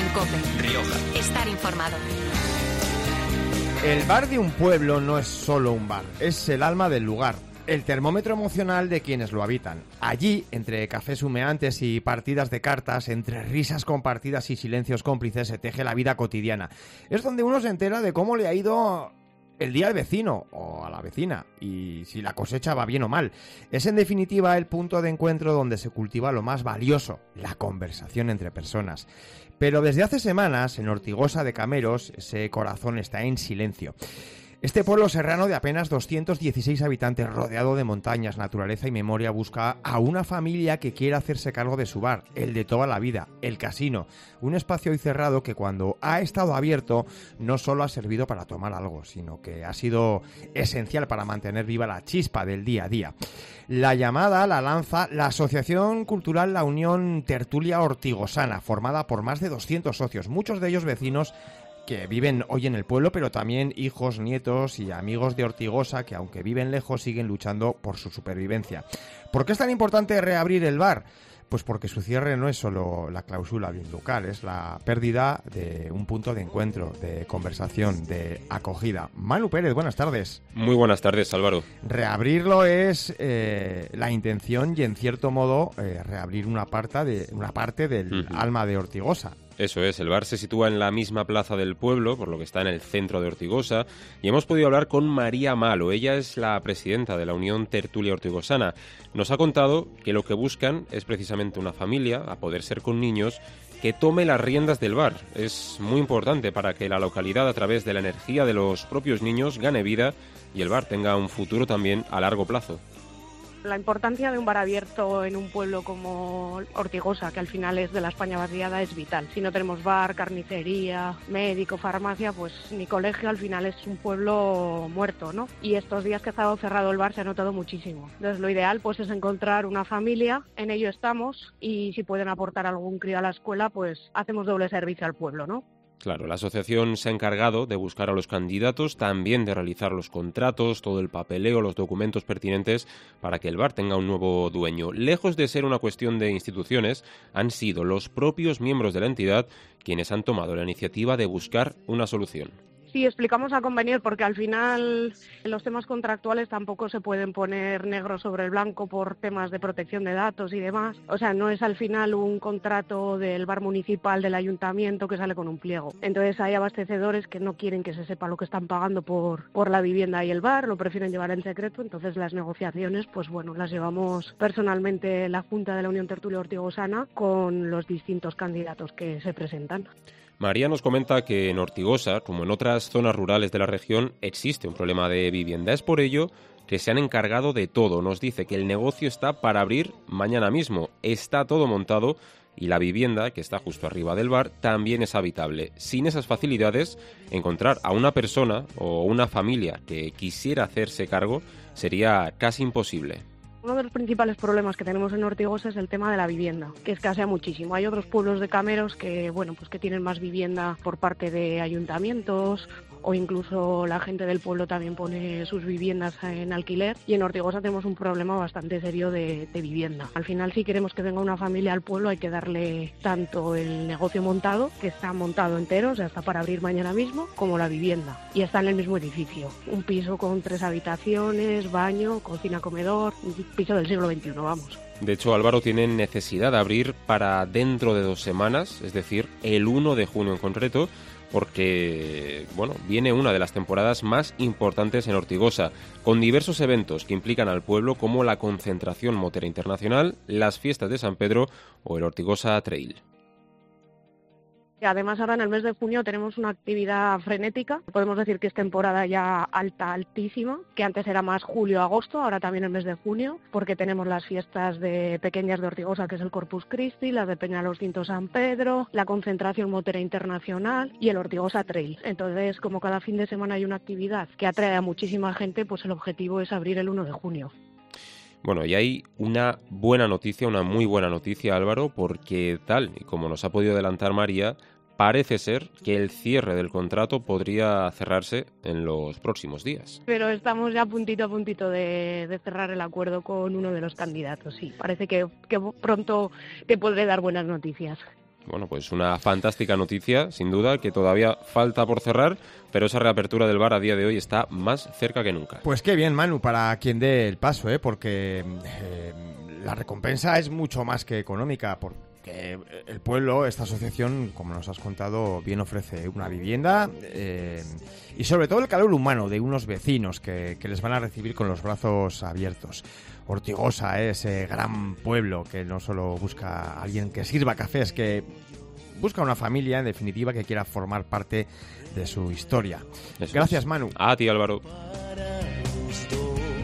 COPE. Rioja. Estar informado. El bar de un pueblo no es solo un bar, es el alma del lugar, el termómetro emocional de quienes lo habitan. Allí, entre cafés humeantes y partidas de cartas, entre risas compartidas y silencios cómplices, se teje la vida cotidiana. Es donde uno se entera de cómo le ha ido el día al vecino o a la vecina y si la cosecha va bien o mal. Es en definitiva el punto de encuentro donde se cultiva lo más valioso, la conversación entre personas. Pero desde hace semanas, en Ortigosa de Cameros, ese corazón está en silencio. Este pueblo serrano de apenas 216 habitantes, rodeado de montañas, naturaleza y memoria, busca a una familia que quiera hacerse cargo de su bar, el de toda la vida, el casino. Un espacio hoy cerrado que cuando ha estado abierto no solo ha servido para tomar algo, sino que ha sido esencial para mantener viva la chispa del día a día. La llamada la lanza la Asociación Cultural La Unión Tertulia Ortigosana, formada por más de 200 socios, muchos de ellos vecinos que viven hoy en el pueblo, pero también hijos, nietos y amigos de Ortigosa que, aunque viven lejos, siguen luchando por su supervivencia. ¿Por qué es tan importante reabrir el bar? Pues porque su cierre no es solo la clausura de un local, es la pérdida de un punto de encuentro, de conversación, de acogida. Manu Pérez, buenas tardes. Muy buenas tardes, Álvaro. Reabrirlo es la intención y, en cierto modo, reabrir una parte del alma de Ortigosa. Eso es, el bar se sitúa en la misma plaza del pueblo, por lo que está en el centro de Ortigosa, y hemos podido hablar con María Malo. Ella es la presidenta de la Unión Tertulia Ortigosana. Nos ha contado que lo que buscan es precisamente una familia, a poder ser con niños, que tome las riendas del bar. Es muy importante para que la localidad, a través de la energía de los propios niños, gane vida y el bar tenga un futuro también a largo plazo. La importancia de un bar abierto en un pueblo como Ortigosa, que al final es de la España vaciada, es vital. Si no tenemos bar, carnicería, médico, farmacia, pues ni colegio, al final es un pueblo muerto, ¿no? Y estos días que ha estado cerrado el bar se ha notado muchísimo. Entonces lo ideal pues es encontrar una familia, en ello estamos, y si pueden aportar algún crío a la escuela, pues hacemos doble servicio al pueblo, ¿no? Claro, la asociación se ha encargado de buscar a los candidatos, también de realizar los contratos, todo el papeleo, los documentos pertinentes para que el bar tenga un nuevo dueño. Lejos de ser una cuestión de instituciones, han sido los propios miembros de la entidad quienes han tomado la iniciativa de buscar una solución. Sí, explicamos a convenir porque al final los temas contractuales tampoco se pueden poner negro sobre el blanco por temas de protección de datos y demás. O sea, no es al final un contrato del bar municipal del ayuntamiento que sale con un pliego. Entonces hay abastecedores que no quieren que se sepa lo que están pagando por la vivienda y el bar, lo prefieren llevar en secreto. Entonces las negociaciones, pues bueno, las llevamos personalmente la Junta de la Unión Tertulia Ortigosana con los distintos candidatos que se presentan. María nos comenta que en Ortigosa, como en otras zonas rurales de la región, existe un problema de vivienda. Es por ello que se han encargado de todo. Nos dice que el negocio está para abrir mañana mismo. Está todo montado y la vivienda, que está justo arriba del bar, también es habitable. Sin esas facilidades, encontrar a una persona o una familia que quisiera hacerse cargo sería casi imposible. Uno de los principales problemas que tenemos en Ortigosa es el tema de la vivienda, que escasea muchísimo. Hay otros pueblos de Cameros que, bueno, pues que tienen más vivienda por parte de ayuntamientos o incluso la gente del pueblo también pone sus viviendas en alquiler, y en Ortigosa tenemos un problema bastante serio de vivienda. Al final, si queremos que venga una familia al pueblo, hay que darle tanto el negocio montado, que está montado entero, o sea, está para abrir mañana mismo, como la vivienda, y está en el mismo edificio. Un piso con 3 habitaciones, baño, cocina, comedor, un piso del siglo XXI, vamos. De hecho, Álvaro, tiene necesidad de abrir para dentro de 2 semanas, es decir, el 1 de junio en concreto, porque, bueno, viene una de las temporadas más importantes en Ortigosa, con diversos eventos que implican al pueblo, como la concentración motera internacional, las fiestas de San Pedro o el Ortigosa Trail. Además, ahora en el mes de junio tenemos una actividad frenética. Podemos decir que es temporada ya alta, altísima, que antes era más julio-agosto, ahora también el mes de junio, porque tenemos las fiestas de pequeñas de Ortigosa, que es el Corpus Christi, las de Peñalostinto San Pedro, la concentración motera internacional y el Ortigosa Trail. Entonces, como cada fin de semana hay una actividad que atrae a muchísima gente, pues el objetivo es abrir el 1 de junio. Bueno, y hay una buena noticia, una muy buena noticia, Álvaro, porque tal y como nos ha podido adelantar María, parece ser que el cierre del contrato podría cerrarse en los próximos días. Pero estamos ya a puntito de cerrar el acuerdo con uno de los candidatos, sí. Parece que pronto te podré dar buenas noticias. Bueno, pues una fantástica noticia, sin duda, que todavía falta por cerrar, pero esa reapertura del bar a día de hoy está más cerca que nunca. Pues qué bien, Manu, para quien dé el paso, porque la recompensa es mucho más que económica, porque el pueblo, esta asociación, como nos has contado, bien ofrece una vivienda y sobre todo el calor humano de unos vecinos que les van a recibir con los brazos abiertos. Ortigosa, ese gran pueblo que no solo busca a alguien que sirva cafés, que busca una familia, en definitiva, que quiera formar parte de su historia. Eso Gracias, es. Manu. A ti, Álvaro.